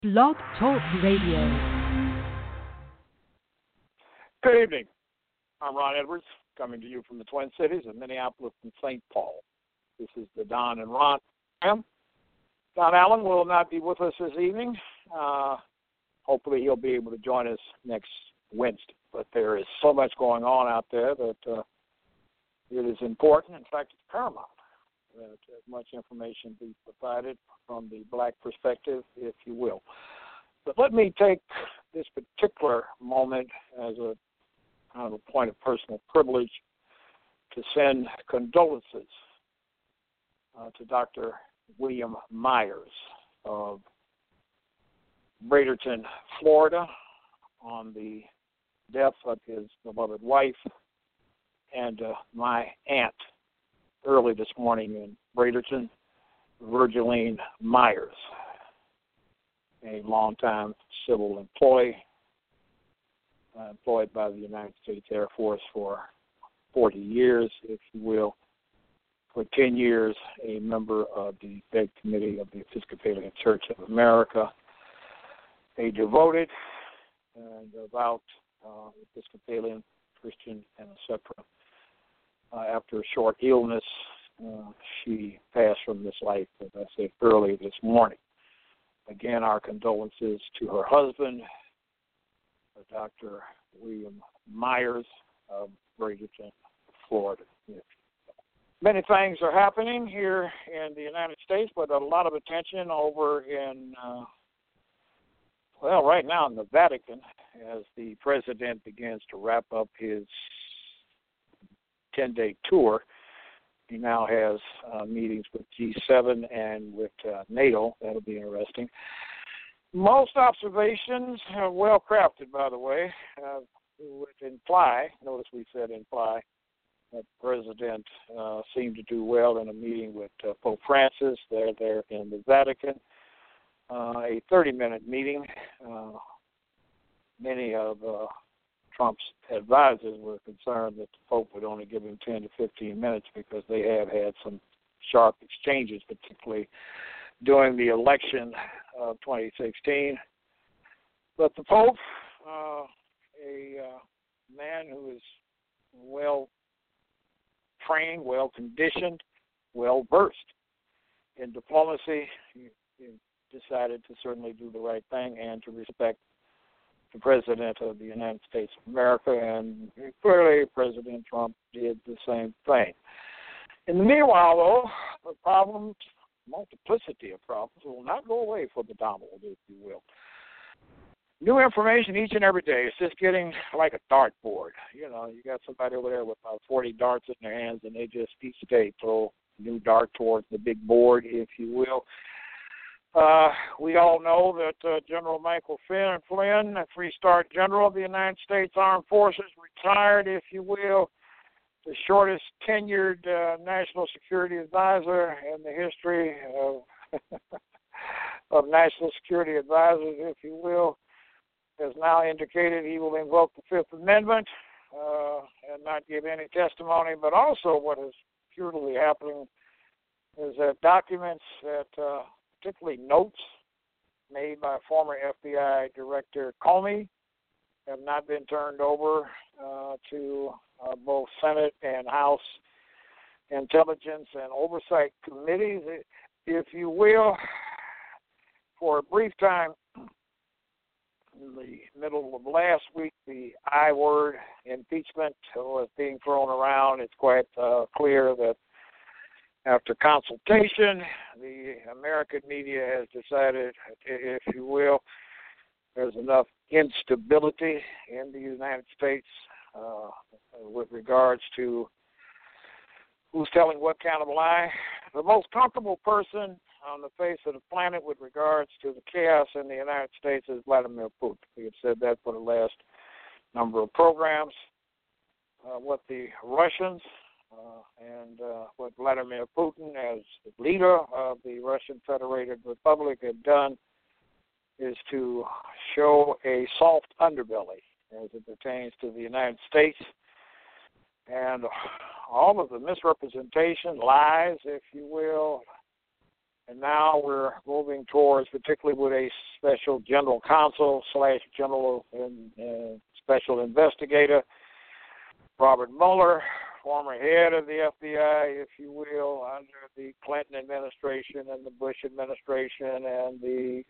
Blog Talk Radio. Good evening. I'm Ron Edwards, coming to you from the Twin Cities of Minneapolis and St. Paul. This is the Don and Ron program. Don Allen will not be with us this evening. Hopefully he'll be able to join us next Wednesday. But there is so much going on out there that it is important, in fact, it's paramount, that as much information be provided from the black perspective, if you will. But let me take this particular moment as a kind of a point of personal privilege to send condolences to Dr. William Myers of Bradenton, Florida, on the death of his beloved wife and my aunt early this morning in Bradenton, Virgiline Myers, a longtime civil employee, employed by the United States Air Force for 40 years, if you will. For 10 years, a member of the Bed Committee of the Episcopalian Church of America, a devoted and devout Episcopalian Christian, and etc. After a short illness, she passed from this life, as I said, early this morning. Again, our condolences to her husband, Dr. William Myers of Bradenton, Florida. Many things are happening here in the United States, but a lot of attention over in, right now in the Vatican, as the president begins to wrap up his 10-day tour. He now has meetings with G7 and with NATO. That'll be interesting. Most observations are well crafted, by the way, would imply, notice we said imply, that the president seemed to do well in a meeting with Pope Francis. They're there in the Vatican. A 30-minute meeting. Many of Trump's advisors were concerned that the Pope would only give him 10 to 15 minutes because they have had some sharp exchanges, particularly during the election of 2016. But the Pope, a man who is well-trained, well-conditioned, well-versed in diplomacy, he decided to certainly do the right thing and to respect the President of the United States of America, and clearly President Trump did the same thing. In the meanwhile, though, the problems, multiplicity of problems, will not go away for the Donald, if you will. New information each and every day. It's just getting like a dartboard. You know, you got somebody over there with about 40 darts in their hands, and they just each day throw a new dart towards the big board, if you will. We all know that General Michael Flynn, a three-star general of the United States Armed Forces, retired, if you will, the shortest tenured national security advisor in the history of national security advisors, if you will, has now indicated he will invoke the Fifth Amendment and not give any testimony. But also what is purely happening is that documents that particularly notes made by former FBI Director Comey have not been turned over to both Senate and House Intelligence and Oversight Committees, if you will. For a brief time in the middle of last week, the I word, impeachment, was being thrown around. It's quite clear that after consultation, the American media has decided, if you will, there's enough instability in the United States with regards to who's telling what kind of lie. The most comfortable person on the face of the planet with regards to the chaos in the United States is Vladimir Putin. We have said that for the last number of programs. What the Russians and what Vladimir Putin, as the leader of the Russian Federated Republic, have done is to show a soft underbelly as it pertains to the United States. And all of the misrepresentation, lies, if you will, And now we're moving towards, particularly with a special general counsel / general and special investigator, Robert Mueller, former head of the FBI, if you will, under the Clinton administration and the Bush administration and the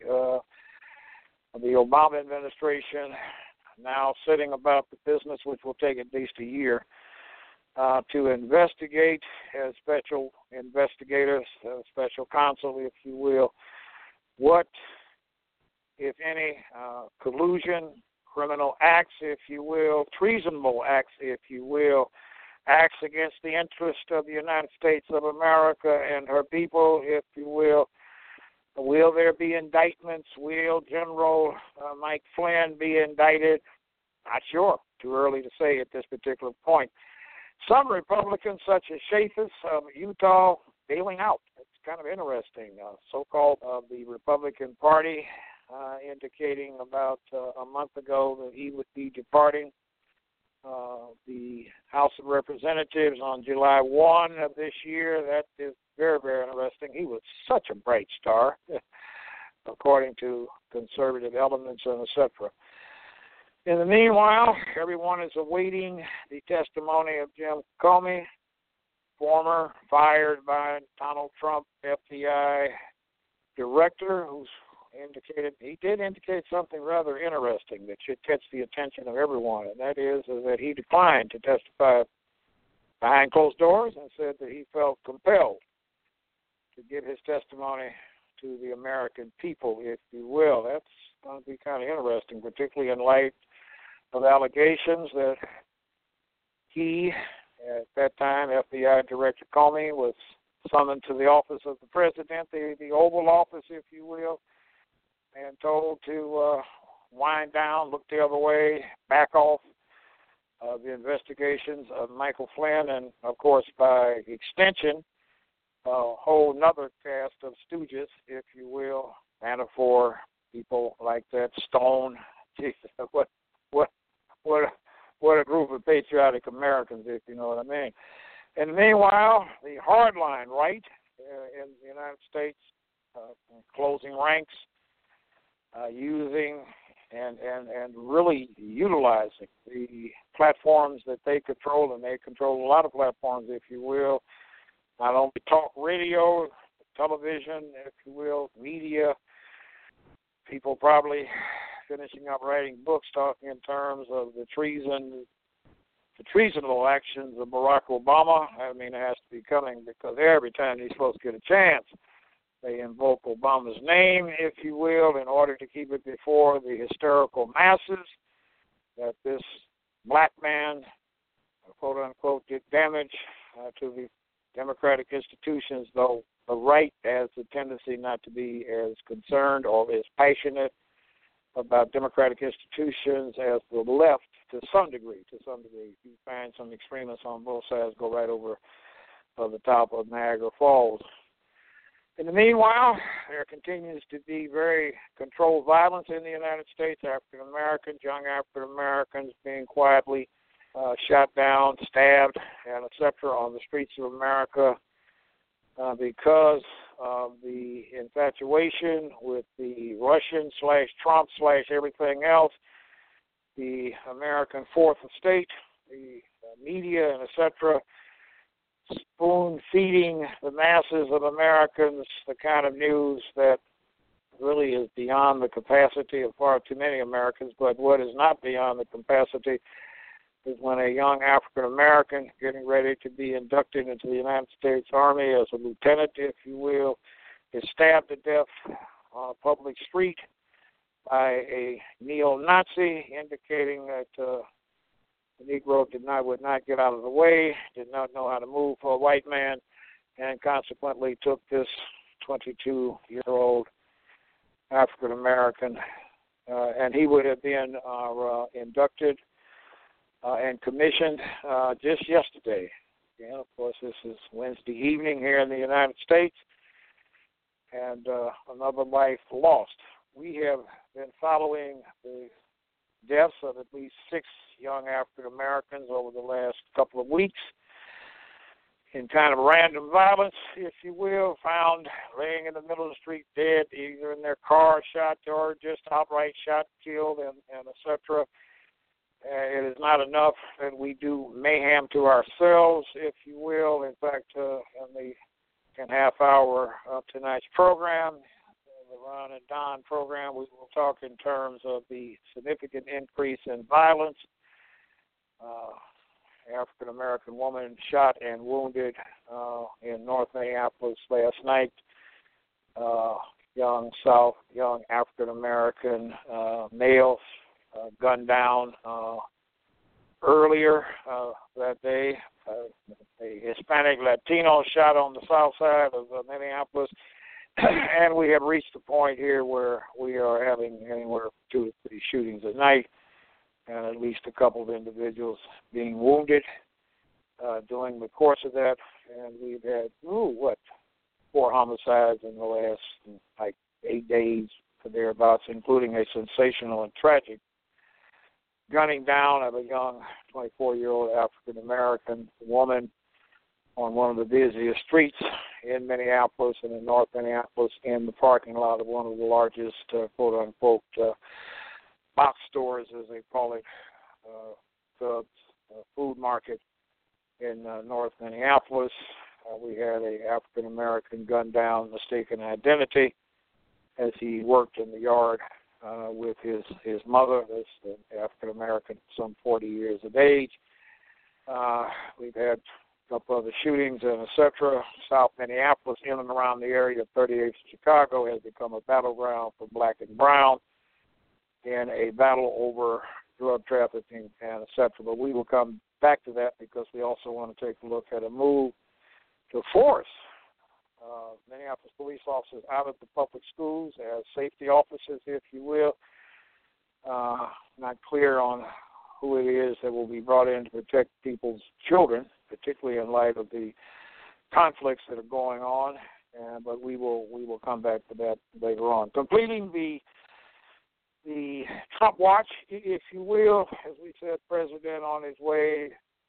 Obama administration, now sitting about the business, which will take at least a year, to investigate as special investigators, special counsel, if you will, what, if any, collusion, criminal acts, if you will, treasonable acts, if you will, acts against the interest of the United States of America and her people, if you will. Will there be indictments? Will General Mike Flynn be indicted? Not sure. Too early to say at this particular point. Some Republicans, such as Chaffetz of Utah, bailing out. It's kind of interesting. So-called the Republican Party indicating about a month ago that he would be departing the House of Representatives on July 1 of this year. That is very, very interesting. He was such a bright star, according to conservative elements and etc. In the meanwhile, everyone is awaiting the testimony of Jim Comey, former fired by Donald Trump FBI director, who's he did indicate something rather interesting that should catch the attention of everyone, and that is that he declined to testify behind closed doors and said that he felt compelled to give his testimony to the American people, if you will. That's going to be kind of interesting, particularly in light of allegations that he, at that time, FBI Director Comey, was summoned to the office of the president, the Oval Office, if you will, and told to wind down, look the other way, back off the investigations of Michael Flynn, and, of course, by extension, a whole nother cast of stooges, if you will, Manafort, people like that, Stone. Jesus, what a group of patriotic Americans, if you know what I mean. And meanwhile, the hardline right in the United States, closing ranks, using and really utilizing the platforms that they control, and they control a lot of platforms, if you will, not only talk radio, television, if you will, media, people probably finishing up writing books talking in terms of the treasonable actions of Barack Obama. I mean, it has to be coming because every time he's supposed to get a chance, they invoke Obama's name, if you will, in order to keep it before the hysterical masses that this black man, quote unquote, did damage to the democratic institutions, though the right has a tendency not to be as concerned or as passionate about democratic institutions as the left to some degree. You find some extremists on both sides go right over the top of Niagara Falls. In the meanwhile, there continues to be very controlled violence in the United States. African Americans, young African Americans being quietly shot down, stabbed, and etc. on the streets of America because of the infatuation with the Russian / Trump / everything else, the American fourth estate, the media, and etc., spoon-feeding the masses of Americans the kind of news that really is beyond the capacity of far too many Americans. But what is not beyond the capacity is when a young African-American getting ready to be inducted into the United States Army as a lieutenant, if you will, is stabbed to death on a public street by a neo-Nazi, indicating that the Negro would not get out of the way, did not know how to move for a white man, and consequently took this 22-year-old African-American, and he would have been inducted and commissioned just yesterday. And, of course, this is Wednesday evening here in the United States, and another life lost. We have been following the deaths of at least 6 young African Americans over the last couple of weeks in kind of random violence, if you will, found laying in the middle of the street dead, either in their car shot or just outright shot, killed, and etc. It is not enough that we do mayhem to ourselves, if you will. In fact, in the half hour of tonight's program, the Ron and Don program, we will talk in terms of the significant increase in violence. African-American woman shot and wounded in North Minneapolis last night. Young African-American male gunned down earlier that day. A Hispanic Latino shot on the south side of Minneapolis. And we have reached the point here where we are having anywhere from 2 to 3 shootings a night, and at least a couple of individuals being wounded during the course of that. And we've had, 4 homicides in the last, 8 days or thereabouts, including a sensational and tragic gunning down of a young 24-year-old African-American woman on one of the busiest streets in Minneapolis and in North Minneapolis, in the parking lot of one of the largest, quote-unquote, box stores, as they call it, the food market in North Minneapolis. We had an African-American gunned down, mistaken identity, as he worked in the yard with his mother, this African-American, some 40 years of age. We've had a couple other shootings and etc. South Minneapolis, in and around the area of 38th Chicago, has become a battleground for black and brown in a battle over drug trafficking and etc. But we will come back to that because we also want to take a look at a move to force Minneapolis police officers out of the public schools as safety officers, if you will. Not clear on who it is that will be brought in to protect people's children, particularly in light of the conflicts that are going on. But we will come back to that later on. Completing the Trump watch, if you will, as we said, President on his way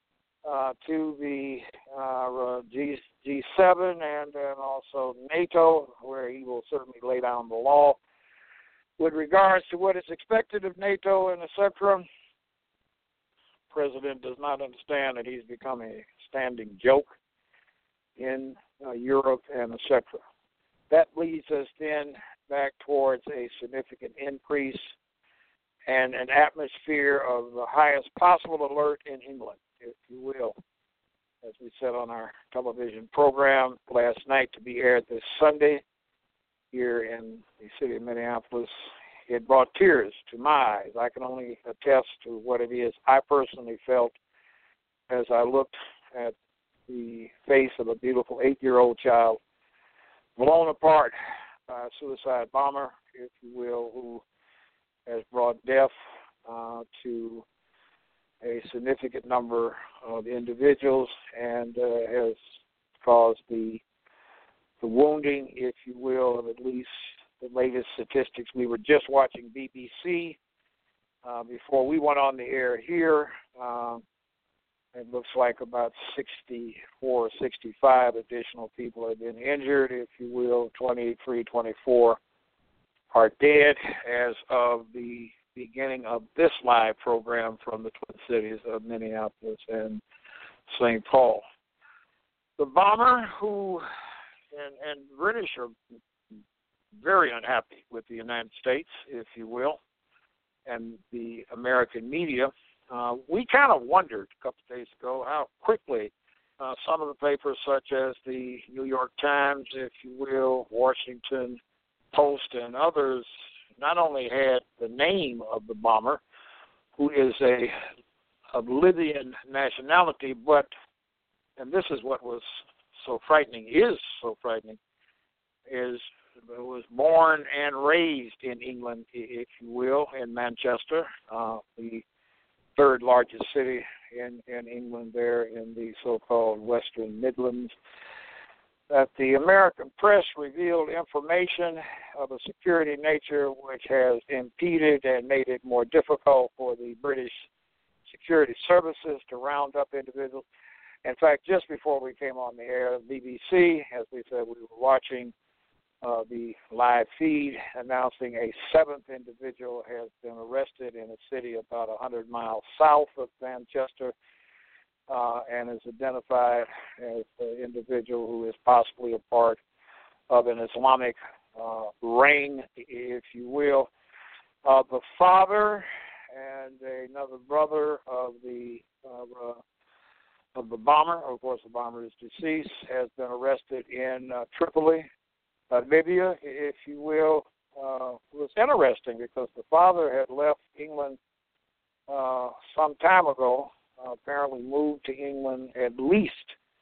to the G7 and then also NATO, where he will certainly lay down the law with regards to what is expected of NATO and etc. President does not understand that he's become a standing joke in Europe and etc. That leads us then back towards a significant increase and an atmosphere of the highest possible alert in England, if you will. As we said on our television program last night, to be aired this Sunday here in the city of Minneapolis, it brought tears to my eyes. I can only attest to what it is I personally felt as I looked at the face of a beautiful 8-year-old child blown apart by a suicide bomber, if you will, who has brought death to a significant number of individuals and has caused the wounding, if you will, of at least the latest statistics. We were just watching BBC before we went on the air here. It looks like about 64 or 65 additional people have been injured, if you will. 23, 24 are dead as of the beginning of this live program from the Twin Cities of Minneapolis and St. Paul. The bomber who, and British are very unhappy with the United States, if you will, and the American media. We kind of wondered a couple of days ago how quickly some of the papers such as the New York Times, if you will, Washington Post, and others not only had the name of the bomber, who is of Libyan nationality, but, and this is what was so frightening, is was born and raised in England, if you will, in Manchester, the third largest city in England there in the so-called Western Midlands. That the American press revealed information of a security nature which has impeded and made it more difficult for the British security services to round up individuals. In fact, just before we came on the air, BBC, as we said, we were watching the live feed announcing a seventh individual has been arrested in a city about 100 miles south of Manchester and is identified as an individual who is possibly a part of an Islamic ring, if you will. The father and another brother of the bomber, of course the bomber is deceased, has been arrested in Tripoli, Libya, if you will. It was interesting because the father had left England some time ago, apparently moved to England at least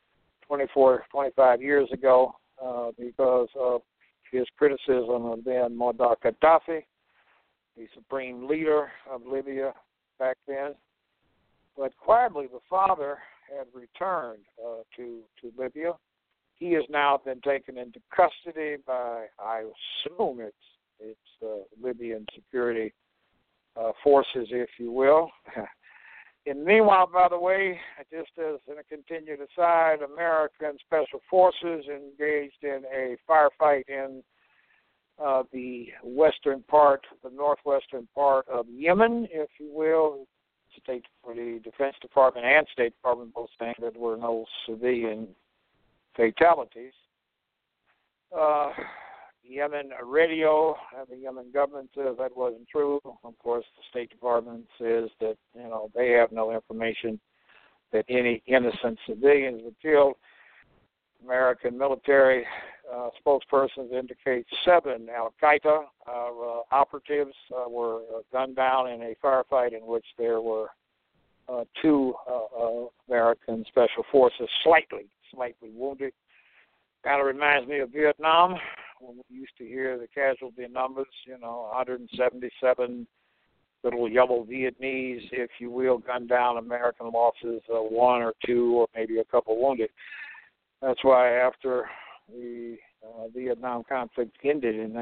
25 years ago because of his criticism of then Muammar Gaddafi, the supreme leader of Libya back then. But quietly, the father had returned to Libya. He has now been taken into custody by, I assume it's Libyan security forces, if you will. And meanwhile, by the way, just as a continued aside, American Special Forces engaged in a firefight in the northwestern part of Yemen, if you will. The Defense Department and State Department both saying that there were no civilian fatalities. Yemen radio and the Yemen government says that wasn't true. Of course, the State Department says that they have no information that any innocent civilians were killed. American military spokespersons indicate 7 Al-Qaeda operatives were gunned down in a firefight in which there were 2 American Special Forces slightly wounded. Kind of reminds me of Vietnam, when we used to hear the casualty numbers, 177 little yellow Vietnamese, if you will, gunned down. American losses, 1 or 2 or maybe a couple wounded. That's why after the Vietnam conflict ended in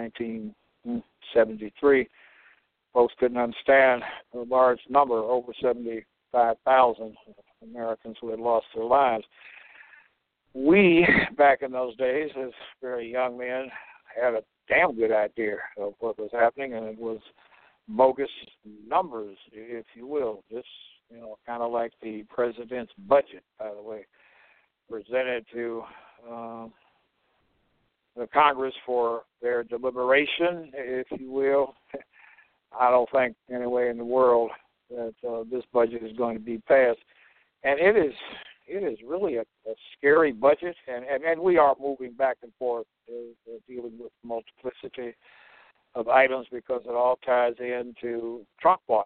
1973, folks couldn't understand the large number, over 75,000 Americans who had lost their lives. We, back in those days, as very young men, had a damn good idea of what was happening, and it was bogus numbers, if you will. Just, kind of like the president's budget, by the way, presented to the Congress for their deliberation, if you will. I don't think anywhere in the world that this budget is going to be passed. And it is really a scary budget, and we are moving back and forth dealing with multiplicity of items because it all ties into Trump watch.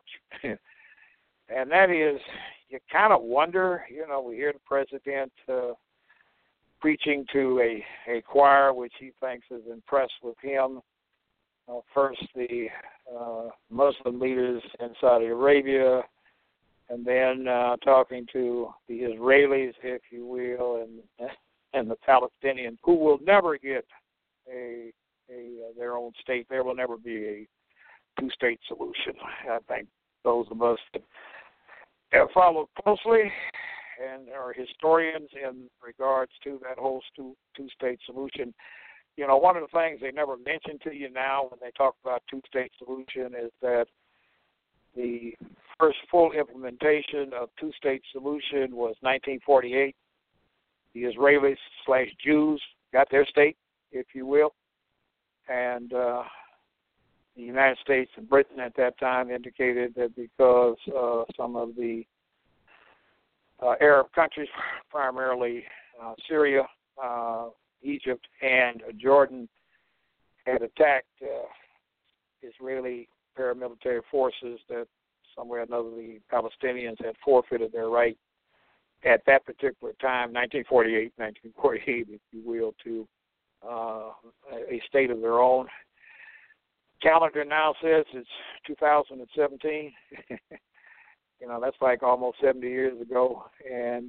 And that is, you kind of wonder, we hear the president preaching to a choir which he thinks is impressed with him. First, the Muslim leaders in Saudi Arabia, and then talking to the Israelis, if you will, and the Palestinians, who will never get their own state. There will never be a two-state solution. I think those of us that have followed closely and are historians in regards to that whole two-state solution, one of the things they never mention to you now when they talk about two-state solution is that the first full implementation of two-state solution was 1948. The Israelis/Jews got their state, if you will, and the United States and Britain at that time indicated that because some of the Arab countries, primarily Syria, Egypt, and Jordan, had attacked Israeli paramilitary forces, that somewhere or another the Palestinians had forfeited their right at that particular time, 1948, if you will, to a state of their own. Calendar now says it's 2017. That's like almost 70 years ago, and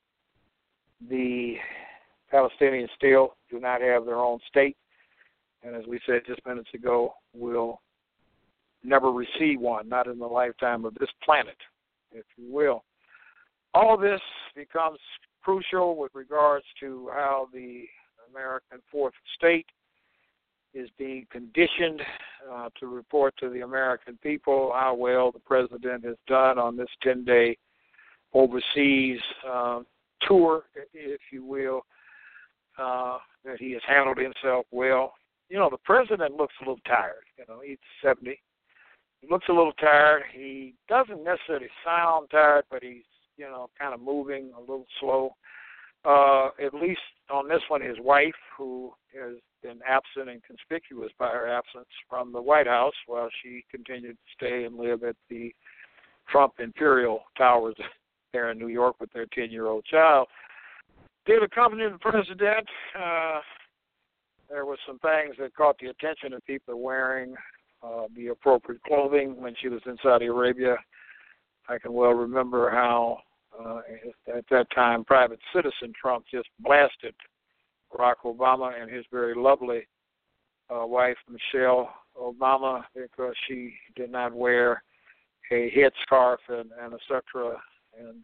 the Palestinians still do not have their own state, and as we said just minutes ago, will never receive one, not in the lifetime of this planet, if you will. All of this becomes crucial with regards to how the American fourth estate is being conditioned to report to the American people how well the president has done on this 10-day overseas tour, if you will, that he has handled himself well. You know, the president looks a little tired. You know, he's 70. He looks a little tired. He doesn't necessarily sound tired, but he's, you know, kind of moving a little slow. At least on this one, his wife, who has been absent and conspicuous by her absence from the White House while she continued to stay and live at the Trump Imperial Towers there in New York with their 10-year-old child, did accompany the president. There were some things that caught the attention of people wearing the appropriate clothing when she was in Saudi Arabia. I can well remember how at that time private citizen Trump just blasted Barack Obama and his very lovely wife, Michelle Obama, because she did not wear a headscarf and etc. And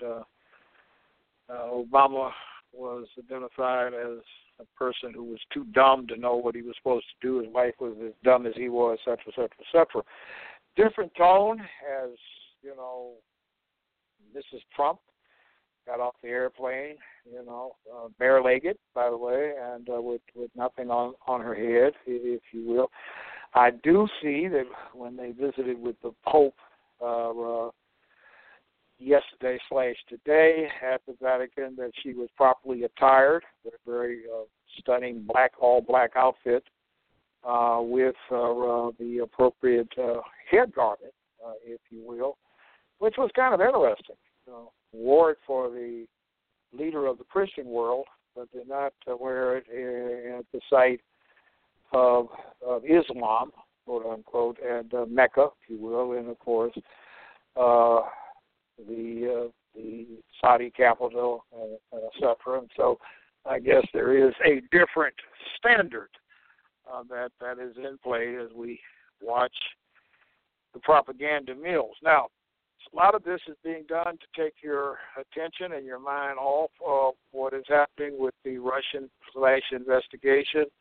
Obama was identified as a person who was too dumb to know what he was supposed to do. His wife was as dumb as he was, et cetera, et cetera, et cetera. Different tone as, you know, Mrs. Trump got off the airplane, you know, bare-legged, by the way, and with nothing on her head, if you will. I do see that when they visited with the Pope yesterday/today at the Vatican, that she was properly attired, with a very stunning all-black outfit with the appropriate head garment, if you will, which was kind of interesting. Wore it for the leader of the Christian world, but did not wear it at the site of Islam, quote unquote, and Mecca, if you will, and of course the Saudi capital, etc. And so, I guess there is a different standard that is in play as we watch the propaganda mills. Now, a lot of this is being done to take your attention and your mind off of what is happening with the Russian/investigation.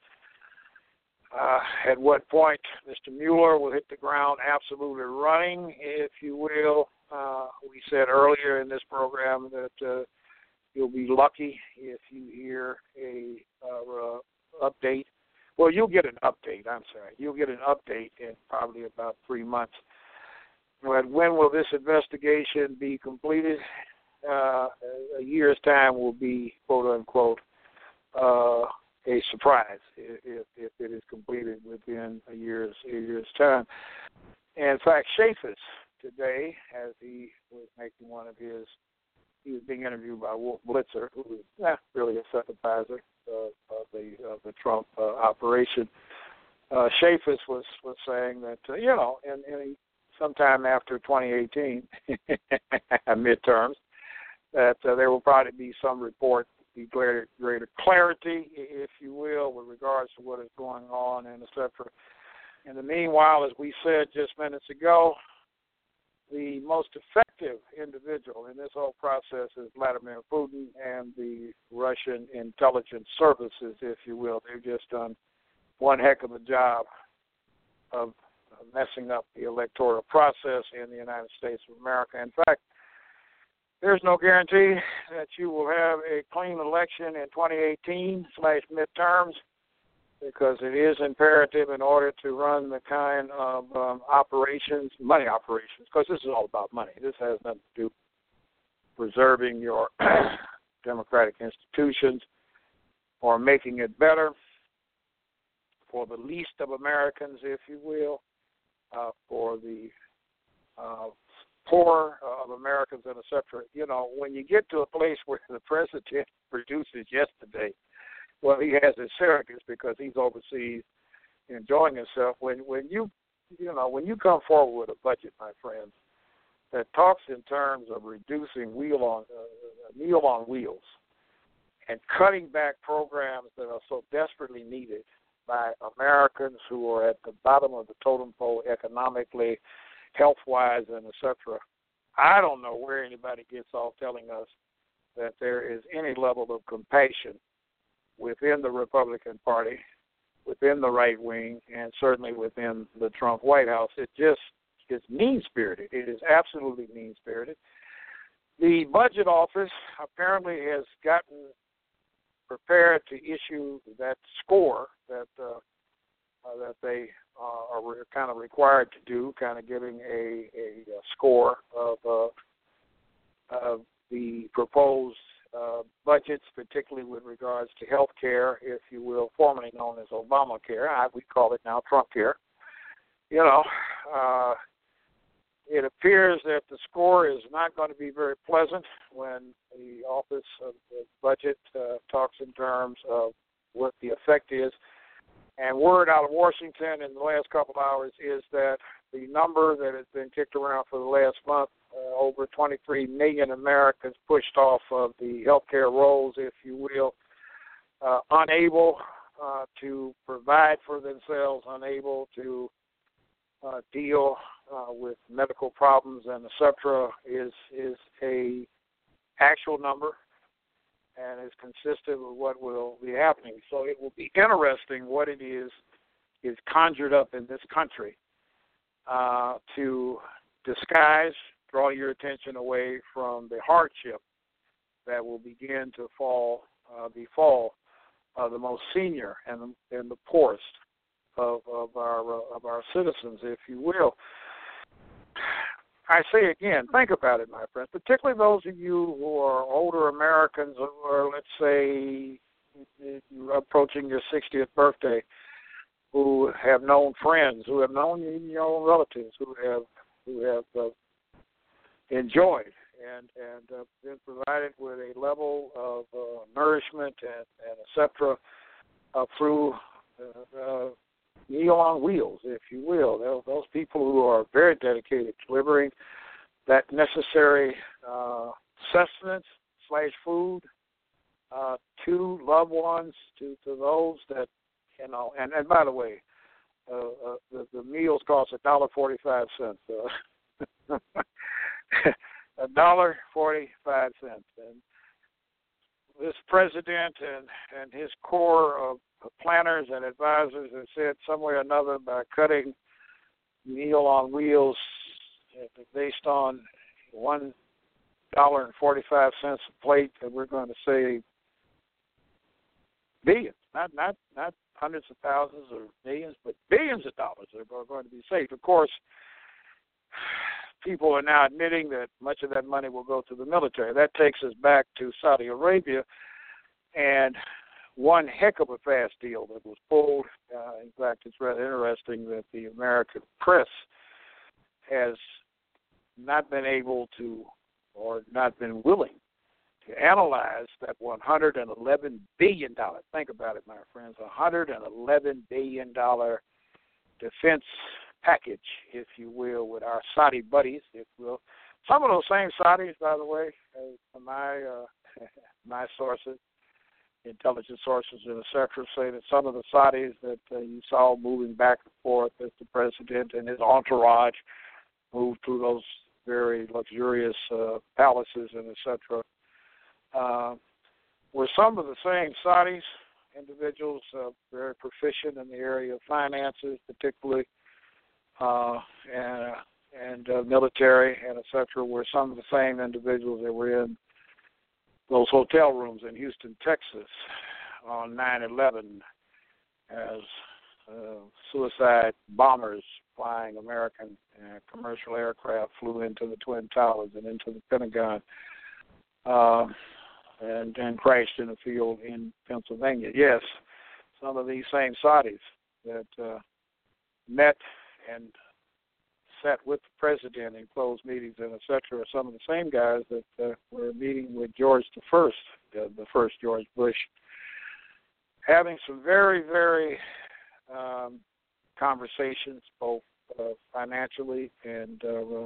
At what point Mr. Mueller will hit the ground absolutely running, if you will. We said earlier in this program that you'll be lucky if you hear a update. Well, you'll get an update, You'll get an update in probably about 3 months. But when will this investigation be completed? A year's time will be, quote unquote, a surprise if it is completed within a year's time. And in fact, Chaffetz today, as he was making he was being interviewed by Wolf Blitzer, who was really a sympathizer of the Trump operation. Chaffetz was saying that, in sometime after 2018 midterms, that there will probably be some report, be greater clarity, if you will, with regards to what is going on and et cetera. In the meanwhile, as we said just minutes ago, the most effective individual in this whole process is Vladimir Putin and the Russian intelligence services, if you will. They've just done one heck of a job of messing up the electoral process in the United States of America. In fact, there's no guarantee that you will have a clean election in 2018/midterms, because it is imperative in order to run the kind of money operations, because this is all about money. This has nothing to do with preserving your democratic institutions or making it better for the least of Americans, if you will, for the poor of Americans, and et cetera. When you get to a place where the president produces yesterday, well, he has his surrogates because he's overseas enjoying himself. When you come forward with a budget, my friends, that talks in terms of reducing meal on wheels and cutting back programs that are so desperately needed by Americans who are at the bottom of the totem pole economically, health-wise, and et cetera. I don't know where anybody gets off telling us that there is any level of compassion within the Republican Party, within the right wing, and certainly within the Trump White House. It just is mean-spirited. It is absolutely mean-spirited. The budget office apparently has gotten prepared to issue that score that they are kind of required to do, kind of giving a score of the proposed budgets, particularly with regards to health care, if you will, formerly known as Obamacare. We call it now Trump Care. You know, it appears that the score is not going to be very pleasant when the Office of the Budget talks in terms of what the effect is. And word out of Washington in the last couple of hours is that the number that has been kicked around for the last month, over 23 million Americans pushed off of the healthcare rolls, if you will, unable to provide for themselves, unable to deal with medical problems and etc. is a actual number and is consistent with what will be happening. So it will be interesting what it is conjured up in this country to disguise, draw your attention away from the hardship that will begin to befall the most senior and the poorest of our citizens, if you will. I say again, think about it, my friends, particularly those of you who are older Americans, or let's say you're approaching your 60th birthday, who have known friends, who have known even your own relatives, who have enjoyed and been provided with a level of nourishment and et cetera through Meal on Wheels, if you will. Those people who are very dedicated to delivering that necessary sustenance / food to loved ones, to those that, you know, and by the way, the meals cost $1.45. $1.45, and this president and his core of planners and advisors have said some way or another, by cutting Meal on Wheels based on $1.45 a plate, that we're going to save billions, not hundreds of thousands or millions, but billions of dollars are going to be saved. Of course, people are now admitting that much of that money will go to the military. That takes us back to Saudi Arabia, and one heck of a fast deal that was pulled. In fact, it's rather interesting that the American press has not been able to, or not been willing to analyze that $111 billion. Think about it, my friends, $111 billion defense package, if you will, with our Saudi buddies, if you will. Some of those same Saudis, by the way, my sources, intelligence sources and et cetera, say that some of the Saudis that you saw moving back and forth as the president and his entourage moved through those very luxurious palaces and et cetera, were some of the same Saudis, individuals very proficient in the area of finances, particularly, and military and et cetera, were some of the same individuals that were in those hotel rooms in Houston, Texas on 9/11 as suicide bombers flying American commercial aircraft flew into the Twin Towers and into the Pentagon and crashed in a field in Pennsylvania. Yes, some of these same Saudis that met and sat with the president in closed meetings and et cetera are some of the same guys that were meeting with George the first George Bush, having some very, very conversations, both financially and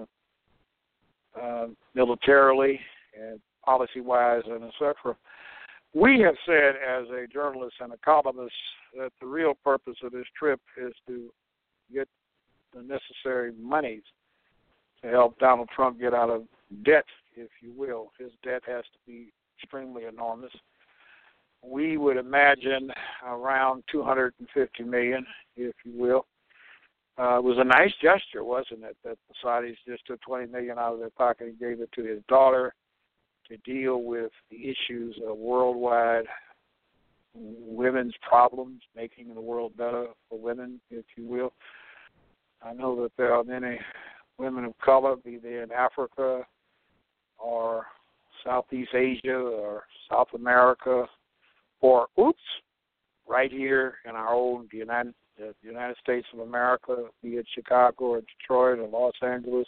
militarily and policy-wise and et cetera. We have said as a journalist and a columnist that the real purpose of this trip is to get the necessary monies to help Donald Trump get out of debt, if you will. His debt has to be extremely enormous. We would imagine around $250 million, if you will. It was a nice gesture, wasn't it, that the Saudis just took $20 million out of their pocket and gave it to his daughter to deal with the issues of worldwide women's problems, making the world better for women, if you will. I know that there are many women of color, be they in Africa or Southeast Asia or South America, or, right here in our own United States of America, be it Chicago or Detroit or Los Angeles,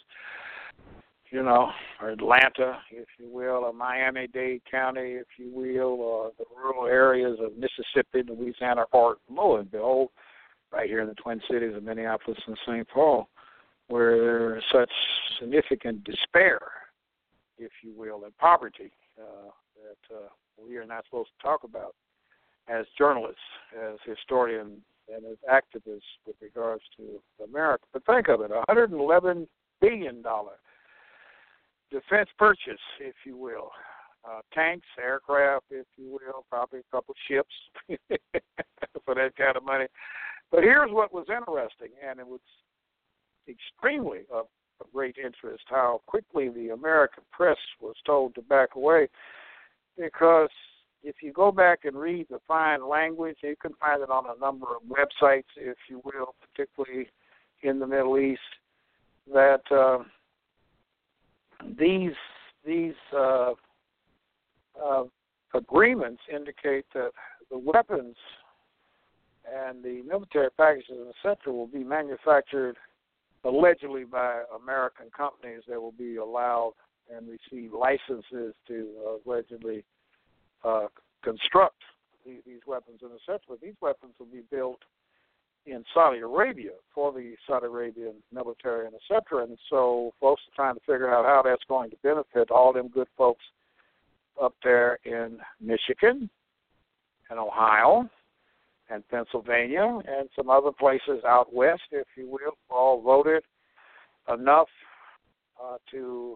or Atlanta, if you will, or Miami-Dade County, if you will, or the rural areas of Mississippi, Louisiana, or lo and behold, right here in the Twin Cities of Minneapolis and St. Paul, where there is such significant despair, if you will, and poverty that we are not supposed to talk about as journalists, as historians, and as activists with regards to America. But think of it, $111 billion defense purchase, if you will. Tanks, aircraft, if you will, probably a couple ships for that kind of money. But here's what was interesting, and it was extremely of great interest, how quickly the American press was told to back away, because if you go back and read the fine language, you can find it on a number of websites, if you will, particularly in the Middle East, that these agreements indicate that the weapons and the military packages, etc., will be manufactured allegedly by American companies that will be allowed and receive licenses to allegedly construct these weapons and etc. These weapons will be built in Saudi Arabia for the Saudi Arabian military and etc. And so folks are trying to figure out how that's going to benefit all them good folks up there in Michigan and Ohio and Pennsylvania and some other places out west, if you will, all voted enough to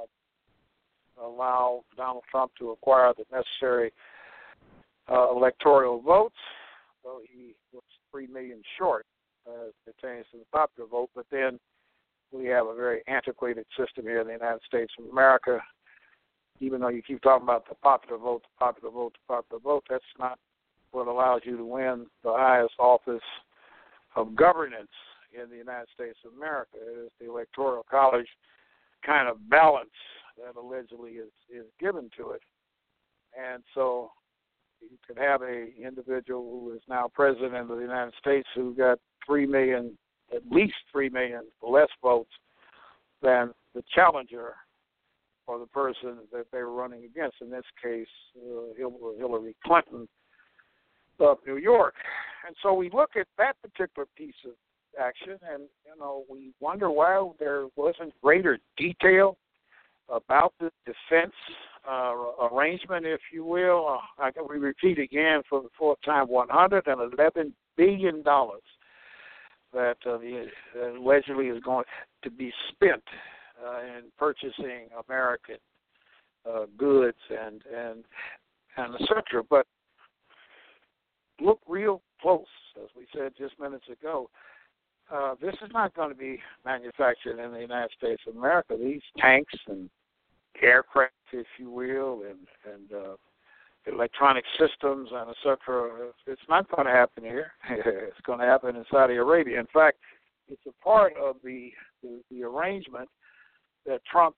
allow Donald Trump to acquire the necessary electoral votes. So he was 3 million short as pertains to the popular vote. But then we have a very antiquated system here in the United States of America. Even though you keep talking about the popular vote, that's not what allows you to win the highest office of governance in the United States of America. It is the Electoral College kind of balance that allegedly is given to it. And so you could have an individual who is now president of the United States who got 3 million, at least 3 million less votes than the challenger or the person that they were running against, in this case, Hillary Clinton of New York. And so we look at that particular piece of action and, we wonder why there wasn't greater detail about the defense arrangement, if you will. We repeat again for the fourth time, $111 billion that allegedly is going to be spent in purchasing American goods and etc. But look real close, as we said just minutes ago. This is not going to be manufactured in the United States of America. These tanks and aircraft, if you will, and electronic systems and etc., it's not going to happen here. It's going to happen in Saudi Arabia. In fact, it's a part of the arrangement that Trump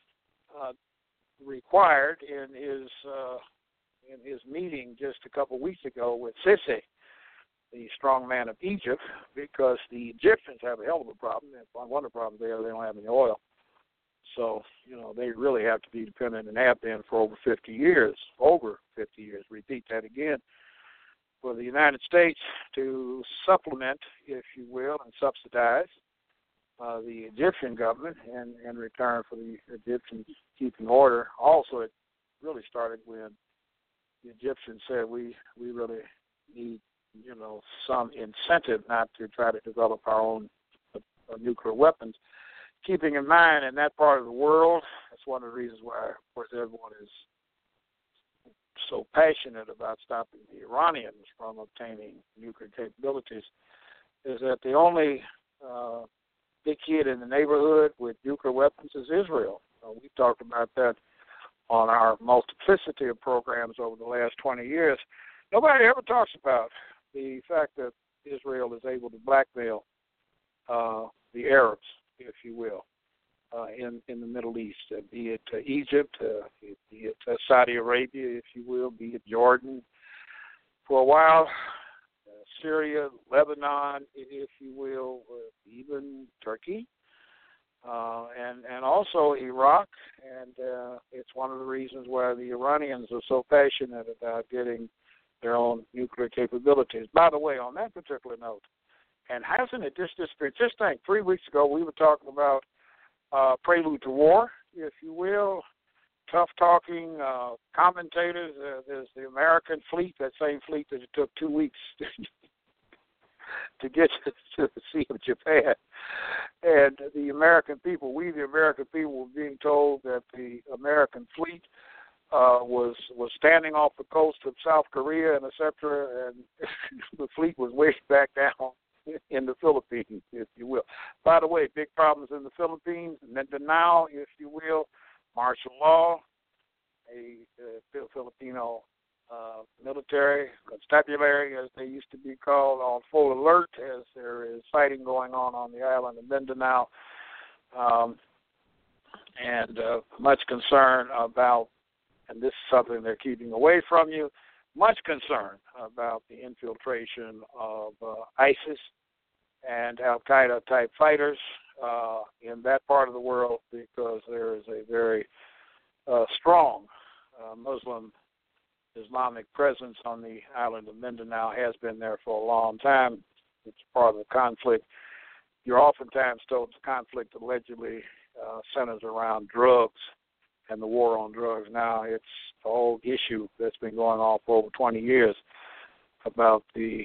required in his meeting just a couple weeks ago with Sisi, the strong man of Egypt, because the Egyptians have a hell of a problem. One of the problems there, they don't have any oil. So, they really have to be dependent and have been for over 50 years. Repeat that again. For the United States to supplement, if you will, and subsidize the Egyptian government in return for the Egyptians keeping order. Also, it really started when the Egyptians said we really need, some incentive not to try to develop our own nuclear weapons. Keeping in mind in that part of the world, that's one of the reasons why, of course, everyone is so passionate about stopping the Iranians from obtaining nuclear capabilities is that the only big kid in the neighborhood with nuclear weapons is Israel. We've talked about that on our multiplicity of programs over the last 20 years. Nobody ever talks about the fact that Israel is able to blackmail the Arabs, if you will, in the Middle East, be it Egypt, be it Saudi Arabia, if you will, be it Jordan. For a while, Syria, Lebanon, if you will, even Turkey, and also Iraq. And it's one of the reasons why the Iranians are so passionate about getting their own nuclear capabilities. By the way, on that particular note, and hasn't it just disappeared? Just think, 3 weeks ago we were talking about prelude to war, if you will, tough-talking commentators. There's the American fleet, that same fleet that it took 2 weeks to get to the Sea of Japan. And the American people, we the American people, were being told that the American fleet was standing off the coast of South Korea and et cetera, and the fleet was way back down in the Philippines, if you will. By the way, big problems in the Philippines. Mindanao, if you will, martial law, a Filipino military, constabulary, as they used to be called, on full alert as there is fighting going on the island of Mindanao, and much concern about, and this is something they're keeping away from you, much concern about the infiltration of ISIS and Al-Qaeda type fighters in that part of the world, because there is a very strong Muslim Islamic presence on the island of Mindanao, has been there for a long time. It's part of the conflict. You're oftentimes told the conflict allegedly centers around drugs and the war on drugs. Now it's the whole issue that's been going on for over 20 years about the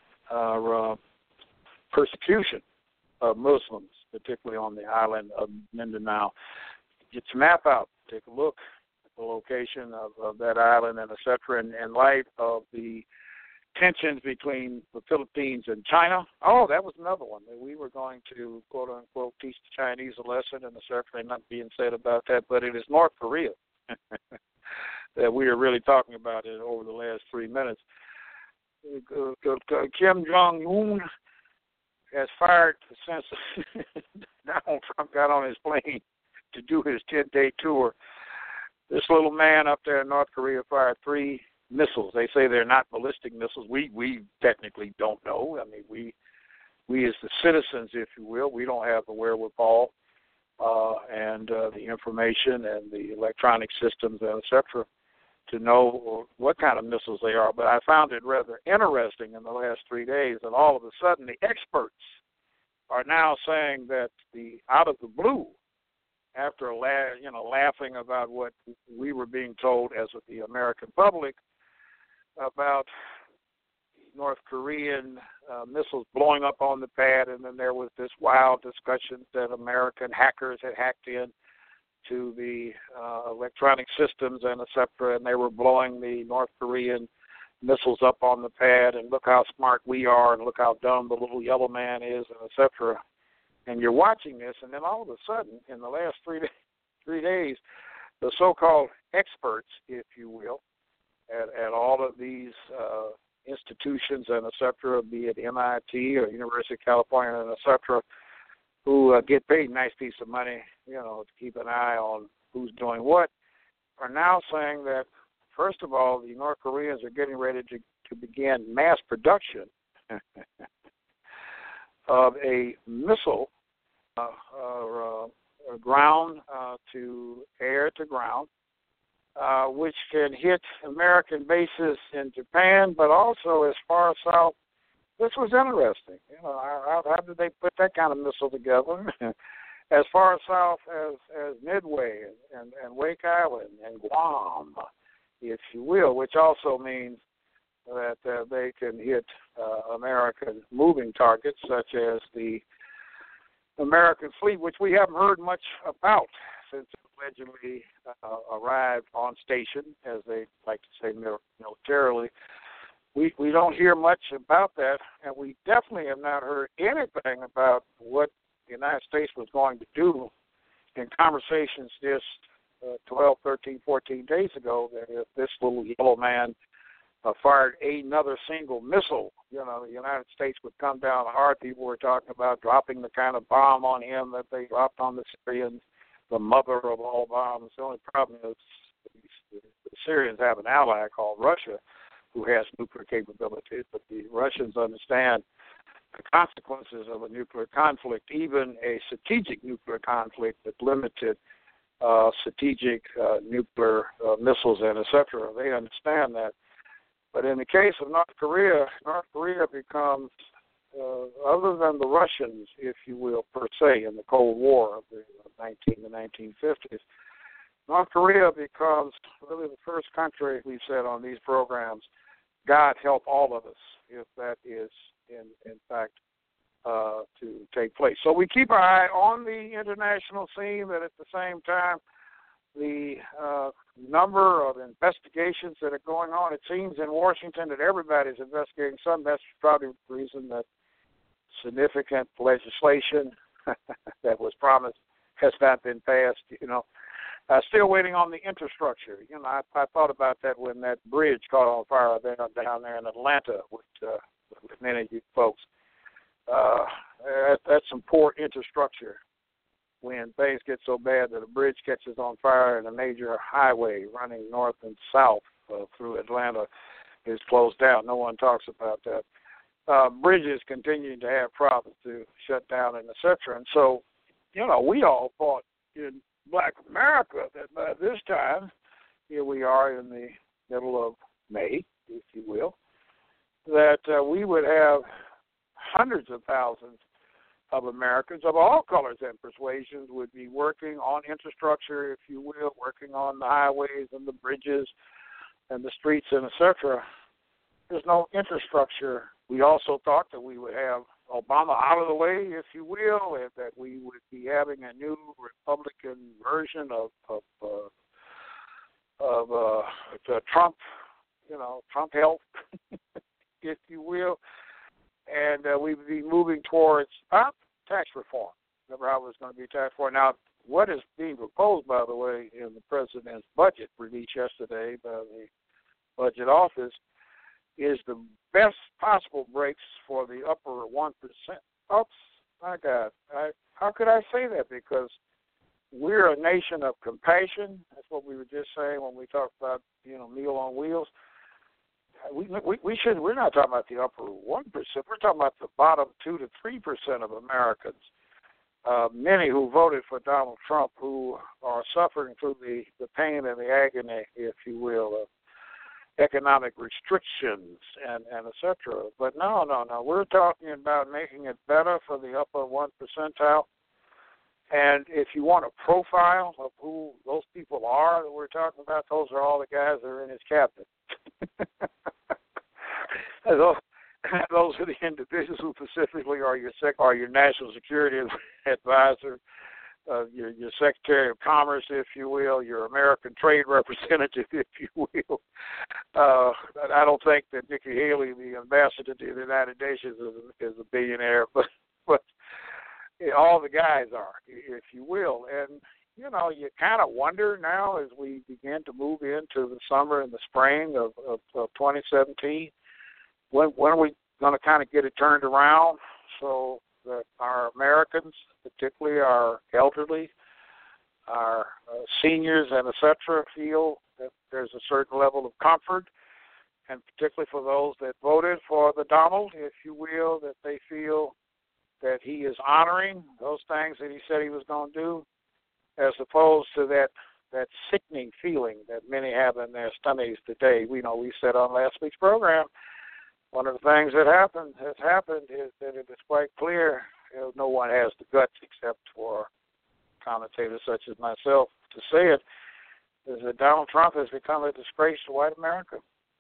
persecution of Muslims, particularly on the island of Mindanao. Get your map out, take a look at the location of that island and et cetera, in light of the tensions between the Philippines and China. Oh, that was another one. We were going to, quote unquote, teach the Chinese a lesson, and there's certainly not being said about that, but it is North Korea that we are really talking about it over the last 3 minutes. Kim Jong-un has fired since Donald Trump got on his plane to do his 10-day tour. This little man up there in North Korea fired 3 missiles. They say they're not ballistic missiles. We technically don't know. I mean, we as the citizens, if you will, we don't have the wherewithal and the information and the electronic systems, et cetera, to know what kind of missiles they are. But I found it rather interesting in the last 3 days that all of a sudden the experts are now saying that out of the blue, after laughing about what we were being told as of the American public about North Korean missiles blowing up on the pad, and then there was this wild discussion that American hackers had hacked in to the electronic systems and et cetera, and they were blowing the North Korean missiles up on the pad, and look how smart we are, and look how dumb the little yellow man is, and et cetera. And you're watching this, and then all of a sudden, in the last 3 days, the so-called experts, if you will, at all of these institutions and et cetera, be it MIT or University of California and et cetera, who get paid a nice piece of money, to keep an eye on who's doing what, are now saying that, first of all, the North Koreans are getting ready to begin mass production of a missile, ground to air to ground, which can hit American bases in Japan, but also as far south. This was interesting. How did they put that kind of missile together? As far south as Midway and Wake Island and Guam, if you will, which also means that they can hit American moving targets such as the American fleet, which we haven't heard much about since it allegedly arrived on station, as they like to say militarily. We don't hear much about that, and we definitely have not heard anything about what the United States was going to do in conversations just 12, 13, 14 days ago, that if this little yellow man fired another single missile, the United States would come down hard. People were talking about dropping the kind of bomb on him that they dropped on the Syrians, the mother of all bombs. The only problem is the Syrians have an ally called Russia who has nuclear capabilities, but the Russians understand the consequences of a nuclear conflict, even a strategic nuclear conflict with limited strategic nuclear missiles and et cetera. They understand that. But in the case of North Korea becomes, other than the Russians, if you will, per se, in the Cold War of the 1950s, North Korea becomes really the first country, we've said on these programs, God help all of us, if that is in fact to take place. So we keep our eye on the international scene, but at the same time, the number of investigations that are going on, it seems in Washington that everybody's investigating some. That's probably the reason that significant legislation that was promised has not been passed, Still waiting on the infrastructure. I thought about that when that bridge caught on fire down there in Atlanta with many of you folks. That's some poor infrastructure when things get so bad that a bridge catches on fire and a major highway running north and south through Atlanta is closed down. No one talks about that. Bridges continue to have problems to shut down and et cetera. And so, we all thought in Black America that by this time, here we are in the middle of May, if you will, that we would have hundreds of thousands of Americans of all colors and persuasions would be working on infrastructure, if you will, working on the highways and the bridges and the streets and et cetera. There's no infrastructure. We also thought that we would have Obama out of the way, if you will, and that we would be having a new Republican version of Trump, Trump health, if you will, and we would be moving towards tax reform. Remember how it was going to be tax reform. Now, what is being proposed, by the way, in the president's budget released yesterday by the budget office is the best possible breaks for the upper 1%. Oops, my God. How could I say that? Because we're a nation of compassion. That's what we were just saying when we talked about, Meal on Wheels. We're not talking about the upper 1%. We're talking about the bottom 2 to 3% of Americans. Many who voted for Donald Trump who are suffering through the pain and the agony, if you will, of economic restrictions and et cetera. But no. We're talking about making it better for the upper 1 percentile. And if you want a profile of who those people are that we're talking about, those are all the guys that are in his cabinet. Those are the individuals who specifically are your national security advisor, your Secretary of Commerce, if you will, your American trade representative, if you will. I don't think that Nikki Haley, the ambassador to the United Nations, is a billionaire, but all the guys are, if you will. And, you kind of wonder now as we begin to move into the summer and the spring of 2017, when are we going to kind of get it turned around so that our Americans, particularly our elderly, our seniors and et cetera, feel that there's a certain level of comfort, and particularly for those that voted for the Donald, if you will, that they feel that he is honoring those things that he said he was going to do, as opposed to that sickening feeling that many have in their stomachs today. We said on last week's program, one of the things that has happened is that it is quite clear no one has the guts except for commentators such as myself to say it, is that Donald Trump has become a disgrace to white America.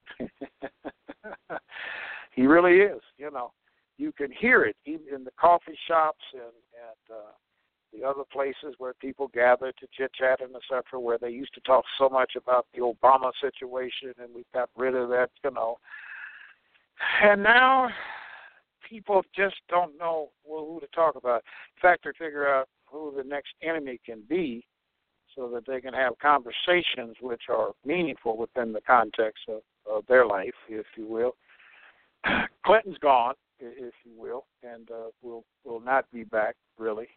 He really is, You can hear it even in the coffee shops and the other places where people gather to chit-chat and et cetera, where they used to talk so much about the Obama situation, and we got rid of that, And now people just don't know who to talk about. In fact, they figure out who the next enemy can be so that they can have conversations which are meaningful within the context of their life, if you will. Clinton's gone, if you will, and will not be back, really,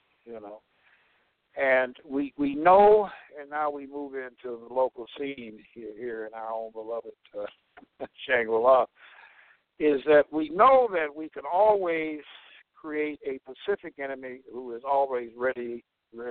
And we know, and now we move into the local scene here in our own beloved Shangri-La, is that we know that we can always create a Pacific enemy who is always ready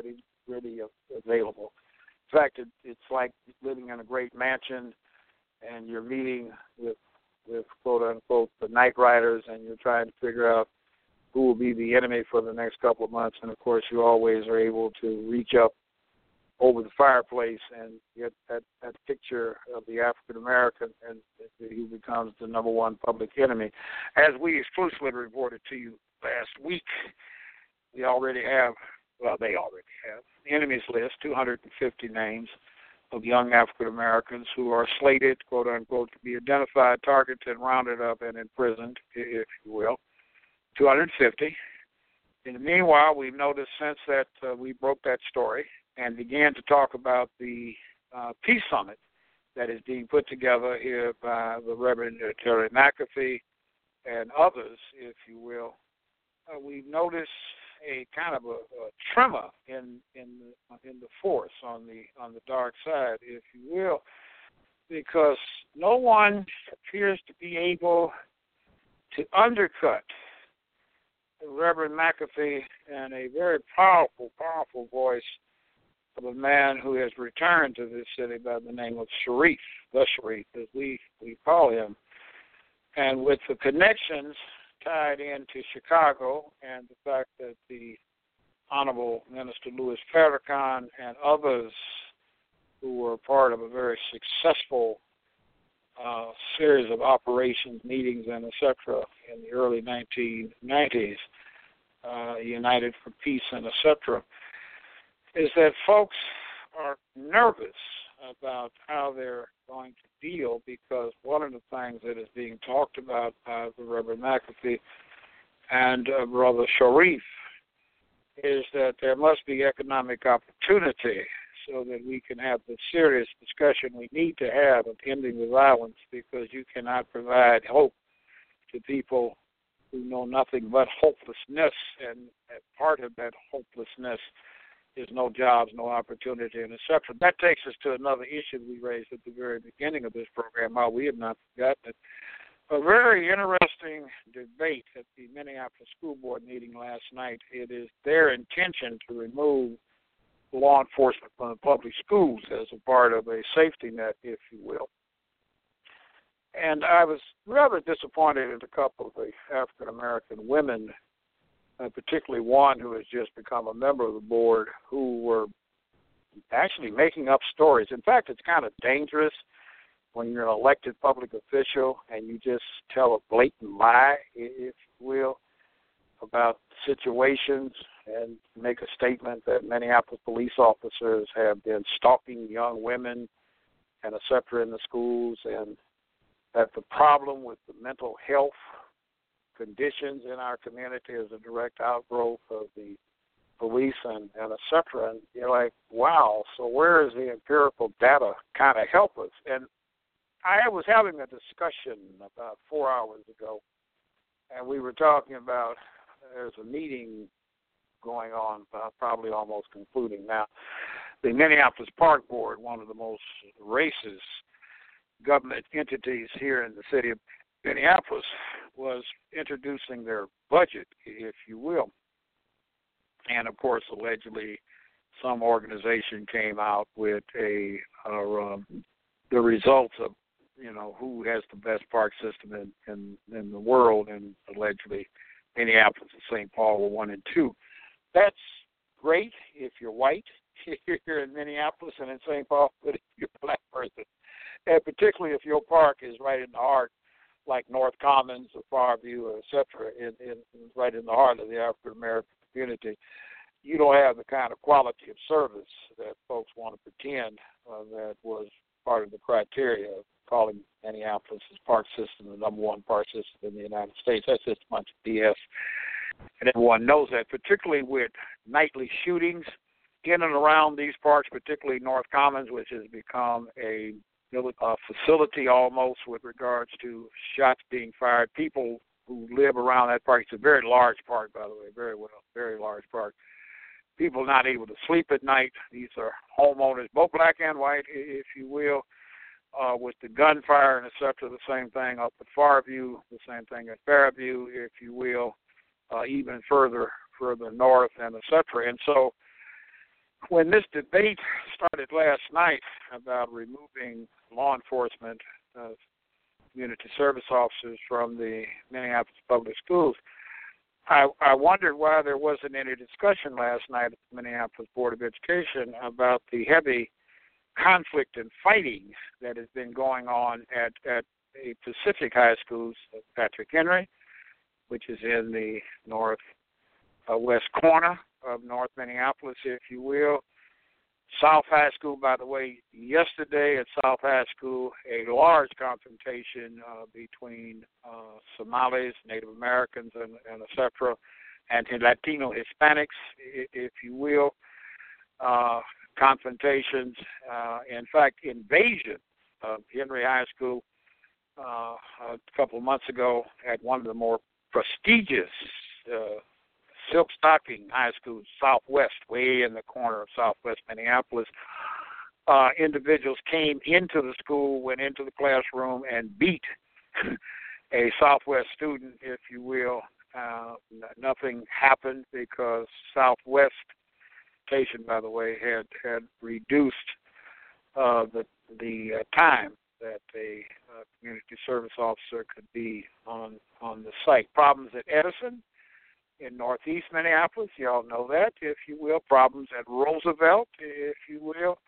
available. In fact, it's like living in a great mansion and you're meeting with quote-unquote the night riders, and you're trying to figure out who will be the enemy for the next couple of months. And, of course, you always are able to reach up over the fireplace and get that picture of the African-American, and who becomes the number one public enemy. As we exclusively reported to you last week, they already have the enemies list, 250 names of young African-Americans who are slated, quote-unquote, to be identified, targeted, rounded up, and imprisoned, if you will. 250. In the meanwhile, we've noticed since that we broke that story and began to talk about the peace summit that is being put together here by the Reverend Terry McAfee and others, if you will, we've noticed a kind of a tremor in the force on the dark side, if you will, because no one appears to be able to undercut Reverend McAfee and a very powerful voice of a man who has returned to this city by the name of Sharif, the Sharif, as we call him, and with the connections tied into Chicago and the fact that the Honorable Minister Louis Farrakhan and others who were part of a very successful series of operations, meetings, and et cetera in the early 1990s, United for Peace and et cetera, is that folks are nervous about how they're going to deal, because one of the things that is being talked about by the Reverend McAfee and Brother Sharif is that there must be economic opportunity so that we can have the serious discussion we need to have of ending the violence, because you cannot provide hope to people who know nothing but hopelessness, and part of that hopelessness is no jobs, no opportunity, and et cetera. That takes us to another issue we raised at the very beginning of this program, while we have not forgotten it. A very interesting debate at the Minneapolis School Board meeting last night. It is their intention to remove law enforcement from the public schools as a part of a safety net, if you will. And I was rather disappointed in a couple of the African-American women, particularly one who has just become a member of the board, who were actually making up stories. In fact, it's kind of dangerous when you're an elected public official and you just tell a blatant lie, if you will, about situations, and make a statement that Minneapolis police officers have been stalking young women and et cetera in the schools, and that the problem with the mental health conditions in our community is a direct outgrowth of the police and et cetera. And you're like, wow, so where is the empirical data kind of help us? And I was having a discussion about 4 hours ago, and we were talking about, there's a meeting going on, probably almost concluding now. The Minneapolis Park Board, one of the most racist government entities here in the city of Minneapolis, was introducing their budget, if you will. And, of course, allegedly some organization came out with the results of, who has the best park system in the world, and allegedly Minneapolis and St. Paul were 1 and 2. That's great if you're white here in Minneapolis and in St. Paul, but if you're a black person, and particularly if your park is right in the heart, like North Commons or Farview, et cetera, right in the heart of the African-American community, you don't have the kind of quality of service that folks want to pretend that was part of the criteria of calling Minneapolis' park system the number one park system in the United States. That's just a bunch of BS. And everyone knows that, particularly with nightly shootings in and around these parks, particularly North Commons, which has become a facility almost with regards to shots being fired. People who live around that park, it's a very large park, by the way, very large park. People not able to sleep at night. These are homeowners, both black and white, if you will, with the gunfire and et cetera, the same thing up at Farview, the same thing at Fairview, if you will, even further north and et cetera. And so when this debate started last night about removing law enforcement, community service officers from the Minneapolis public schools, I wondered why there wasn't any discussion last night at the Minneapolis Board of Education about the heavy conflict and fighting that has been going on at a Pacific High School, Patrick Henry, which is in the northwest corner of North Minneapolis, if you will. South High School, by the way, yesterday at South High School, a large confrontation between Somalis, Native Americans, and et cetera, and Latino Hispanics, if you will, confrontations, in fact, invasion of Henry High School a couple of months ago at one of the more prestigious Silk Stocking High School, Southwest, way in the corner of Southwest Minneapolis. Individuals came into the school, went into the classroom, and beat a Southwest student, if you will. Nothing happened because Southwest, by the way, had reduced the time that a community service officer could be on the site. Problems at Edison in northeast Minneapolis, you all know that, if you will. Problems at Roosevelt, if you will,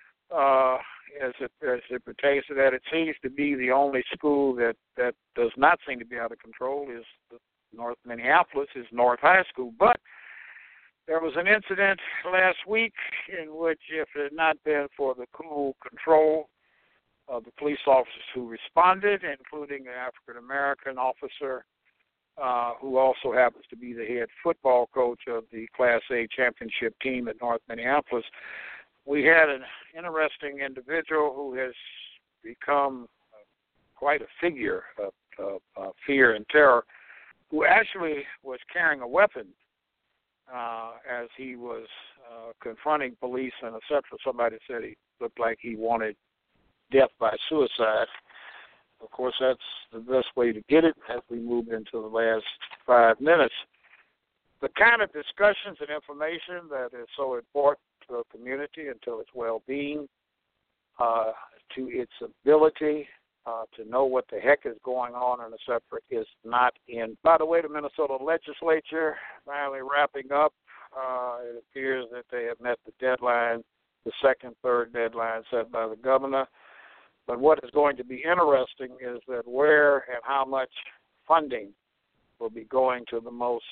as it pertains to that. It seems to be the only school that does not seem to be out of control is North Minneapolis, is North High School. But there was an incident last week in which, if it had not been for the cool control of the police officers who responded, including an African-American officer who also happens to be the head football coach of the Class A championship team at North Minneapolis, we had an interesting individual who has become quite a figure of fear and terror, who actually was carrying a weapon as he was confronting police and et cetera. Somebody said he looked like he wanted death by suicide. Of course, that's the best way to get it as we move into the last 5 minutes. The kind of discussions and information that is so important to a community and to its well-being, to its ability to know what the heck is going on and et cetera, is not in. By the way, the Minnesota legislature finally wrapping up. It appears that they have met the deadline, the second, third deadline set by the governor. But what is going to be interesting is that where and how much funding will be going to the most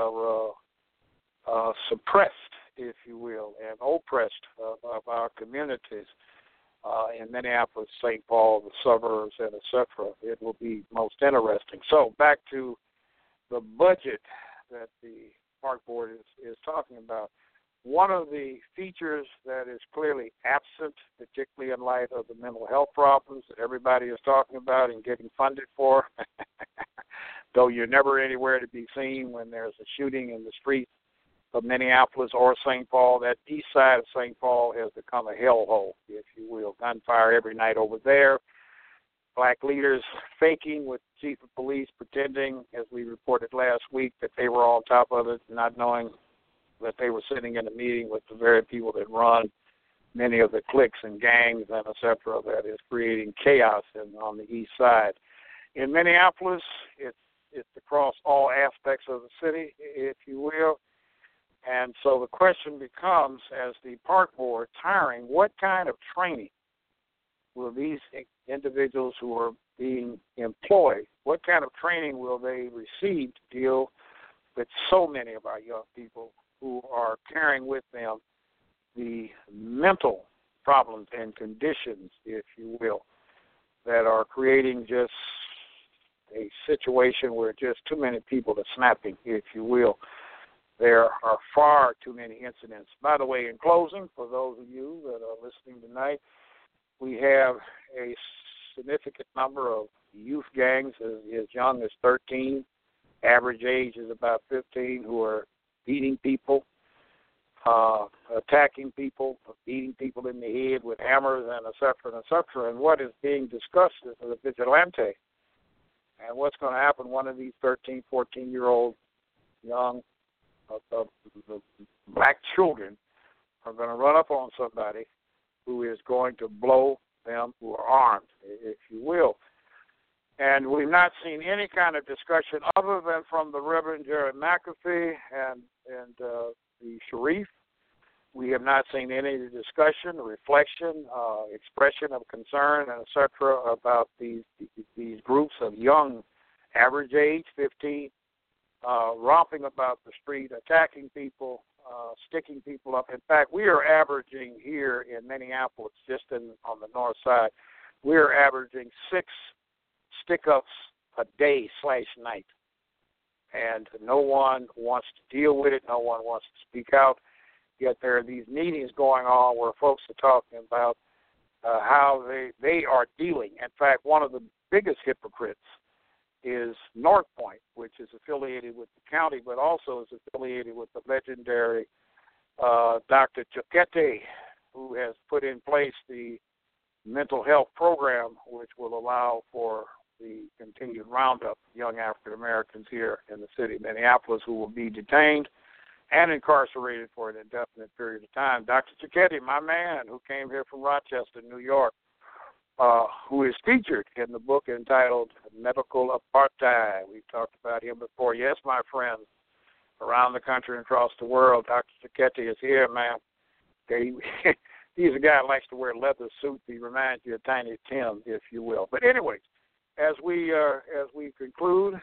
suppressed, if you will, and oppressed of our communities in Minneapolis, St. Paul, the suburbs, and et cetera. It will be most interesting. So back to the budget that the Park Board is talking about. One of the features that is clearly absent, particularly in light of the mental health problems that everybody is talking about and getting funded for, though you're never anywhere to be seen when there's a shooting in the streets of Minneapolis or St. Paul, that east side of St. Paul has become a hellhole, if you will. Gunfire every night over there. Black leaders faking with the chief of police, pretending, as we reported last week, that they were on top of it, not knowing that they were sitting in a meeting with the very people that run many of the cliques and gangs and et cetera that is creating chaos on the east side. In Minneapolis, it's across all aspects of the city, if you will. And so the question becomes, as the Park Board hiring, what kind of training will these individuals who are being employed, what kind of training will they receive to deal with so many of our young people who are carrying with them the mental problems and conditions, if you will, that are creating just a situation where just too many people are snapping, if you will. There are far too many incidents. By the way, in closing, for those of you that are listening tonight, we have a significant number of youth gangs as young as 13. Average age is about 15, who are beating people, attacking people, beating people in the head with hammers, and et cetera, and et cetera. And what is being discussed is the vigilante. And what's going to happen, one of these 13, 14-year-old young black children are going to run up on somebody who is going to blow them who are armed, if you will. And we've not seen any kind of discussion other than from the Reverend Jerry McAfee and the Sharif. We have not seen any discussion, reflection, expression of concern, and et cetera, about these groups of young, average age, 15, romping about the street, attacking people, sticking people up. In fact, we are averaging here in Minneapolis, just on the north side, we are averaging 6 stick-ups a day/night. And no one wants to deal with it. No one wants to speak out. Yet there are these meetings going on where folks are talking about how they are dealing. In fact, one of the biggest hypocrites is North Point, which is affiliated with the county, but also is affiliated with the legendary Dr. Chiquete, who has put in place the mental health program, which will allow for the continued roundup of young African Americans here in the city of Minneapolis who will be detained and incarcerated for an indefinite period of time. Dr. Chiquete, my man, who came here from Rochester, New York, who is featured in the book entitled Medical Apartheid. We've talked about him before. Yes, my friends, around the country and across the world, Dr. Chiquete is here, man. He's a guy who likes to wear leather suits. He reminds you of Tiny Tim, if you will. But anyways, as we conclude,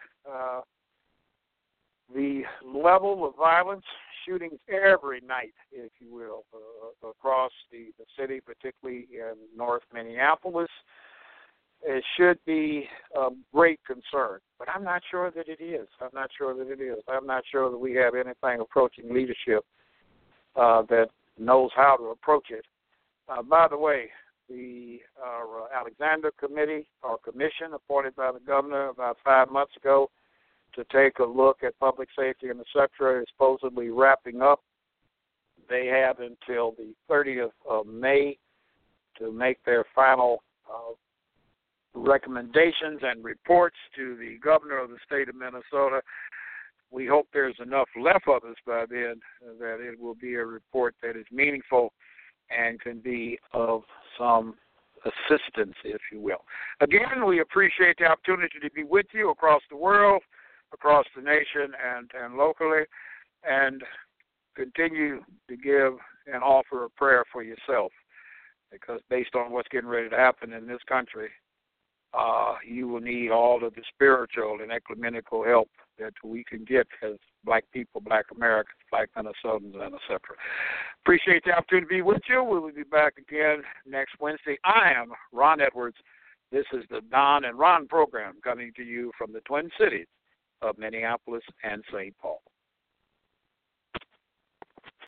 the level of violence, shootings every night, if you will, across the city, particularly in North Minneapolis, it should be of great concern. But I'm not sure that it is. I'm not sure that we have anything approaching leadership that knows how to approach it. By the way, the Alexander Committee or Commission appointed by the governor about 5 months ago to take a look at public safety and et cetera is supposedly wrapping up. They have until the 30th of May to make their final recommendations and reports to the governor of the state of Minnesota. We hope there's enough left of us by then that it will be a report that is meaningful and can be of some assistance, if you will. Again, we appreciate the opportunity to be with you across the world, across the nation, and locally, and continue to give and offer a prayer for yourself, because based on what's getting ready to happen in this country, you will need all of the spiritual and ecumenical help that we can get as black people, black Americans, black Minnesotans, and et cetera. Appreciate the opportunity to be with you. We will be back again next Wednesday. I am Ron Edwards. This is the Don and Ron program coming to you from the Twin Cities of Minneapolis and St. Paul.